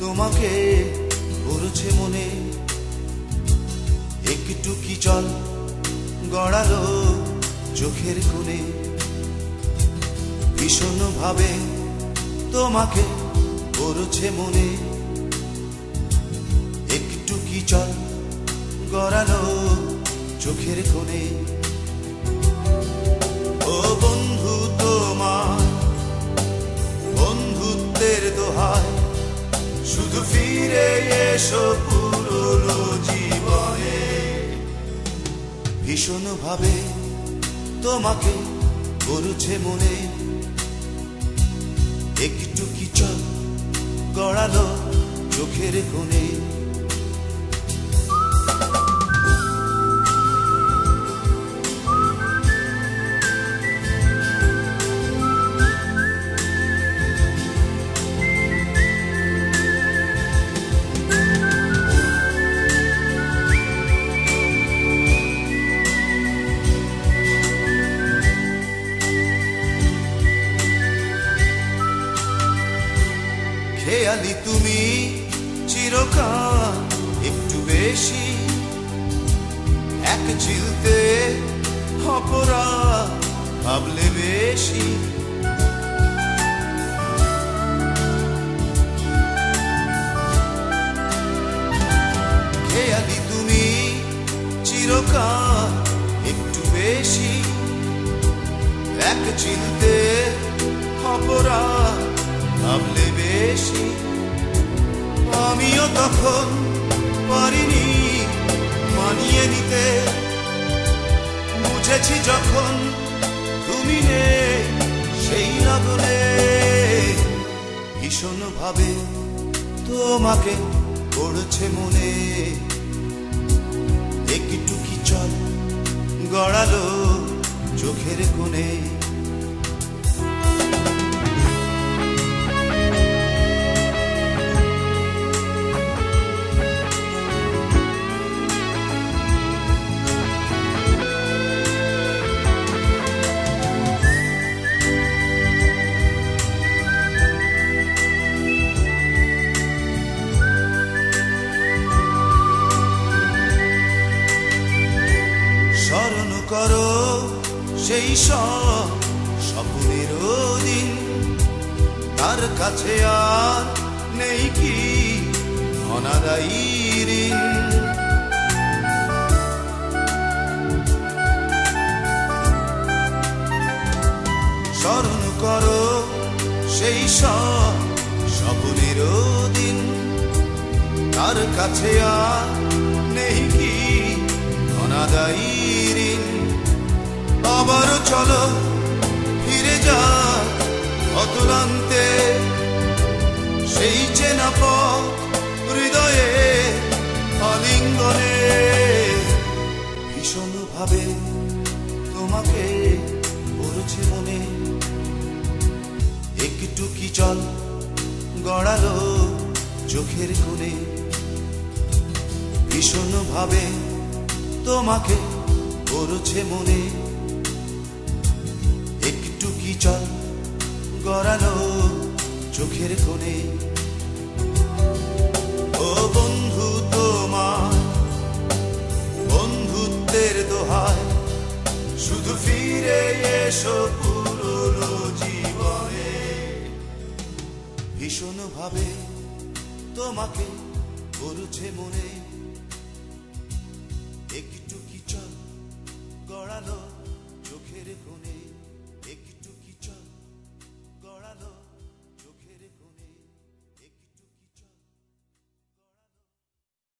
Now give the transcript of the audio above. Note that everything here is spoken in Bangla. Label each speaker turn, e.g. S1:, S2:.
S1: তোমাকে পড়ছে মনে, একটু কি জল গড়ালো চোখের কোণে। ভীষণ ভাবে তোমাকে পড়ছে মনে, একটু কি জল গড়ালো চোখের কোণে। ও বন্ধু, তোমার বন্ধুত্বের দোহায় শুধু ফিরে এসো পুরনো জীবনে। ভীষণ ভাবে তোমাকে পড়ছে মনে, একটু কি জল গড়ালো চোখের কোণে। খেয়ালি তুমি চিরকাল একটু বেশি, এক চিলতে অপরাধ ভাবলে বেশি। খেয়ালি তুমি চিরকাল একটু বেশি, এক চিলতে অপরাধ ভাবলে বেশি। আমিও তখন পারিনি মানিয়ে নিতে, বুঝেছি যখন তুমি নেই সেই লাগলে। ভীষণ ভাবে তোমাকে পড়ছে মনে, একটু কি জল গড়ালো চোখের কোণে। স্মরণ করো সেই সব স্বপ্নের দিন, তার কাছে আর নেই কি অনাদায়ী ঋণ। স্মরণ করো সেই সব স্বপ্নের দিন, তার কাছে আর নেই কি অনাদায়ী ঋণ। আবারও চলো ফিরে যা অতুলান্তে, সেই চেনা পথ হৃদয়ে আলিঙ্গনে। ভীষণ ভাবে তোমাকে পড়ছে মনে, একটু কি জল গড়ালো চোখের কোণে। ভীষণ ভাবে তোমাকে পড়ছে মনে, একটু কি জল গড়ালো চোখের কোণে। ও বন্ধু, তোমার বন্ধুত্বের দোহায় শুধু ফিরে এসো পুরনো জীবনে। ভীষণ ভাবে তোমাকে পড়ছে মনে, একটু কি জল গড়ালো চোখের কোণে।